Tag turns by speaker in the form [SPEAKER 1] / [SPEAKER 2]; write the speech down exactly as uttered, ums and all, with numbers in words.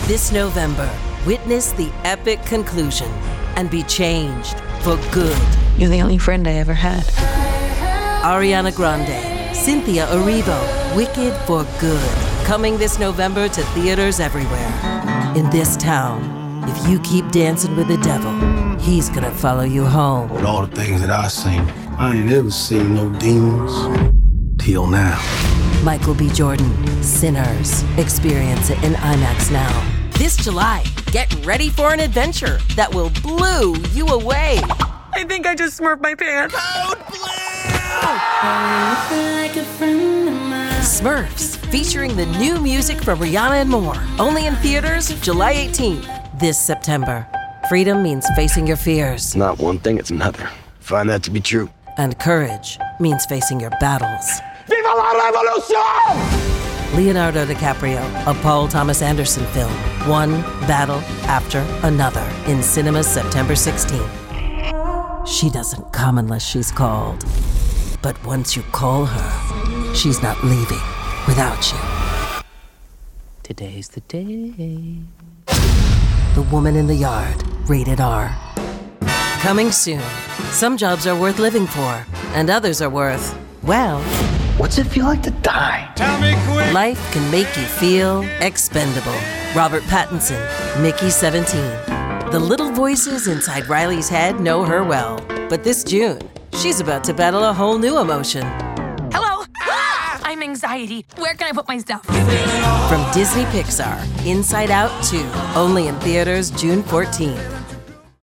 [SPEAKER 1] This November, witness the epic conclusion and be changed for good.
[SPEAKER 2] You're the only friend I ever had.
[SPEAKER 1] Ariana Grande, Cynthia Erivo, Wicked for Good. Coming this November to theaters everywhere. In this town, if you keep dancing with the devil, he's gonna follow you home.
[SPEAKER 3] With all the things that I've seen, I ain't ever seen no demons till now.
[SPEAKER 1] Michael B. Jordan, Sinners. Experience it in IMAX now. This July, get ready for an adventure that will blow you away.
[SPEAKER 2] I think I just smurfed my pants.
[SPEAKER 1] Smurfs, featuring the new music from Rihanna and more. Only in theaters, July eighteenth. This September. Freedom means facing your fears.
[SPEAKER 3] Not one thing, it's another. Find that to be true.
[SPEAKER 1] And courage means facing your battles.
[SPEAKER 3] Viva la revolution!
[SPEAKER 1] Leonardo DiCaprio, a Paul Thomas Anderson film. One battle after another. In cinemas September sixteenth. She doesn't come unless she's called. But once you call her, she's not leaving without you. Today's the day. The Woman in the Yard, rated R. Coming soon. Some jobs are worth living for, and others are worth, well...
[SPEAKER 3] What's it feel like to die?
[SPEAKER 4] Tell me quick!
[SPEAKER 1] Life can make you feel expendable. Robert Pattinson, Mickey seventeen. The little voices inside Riley's head know her well. But this June, she's about to battle a whole new emotion.
[SPEAKER 2] Hello? I'm anxiety. Where can I put my stuff?
[SPEAKER 1] From Disney Pixar, Inside Out two, only in theaters June fourteenth.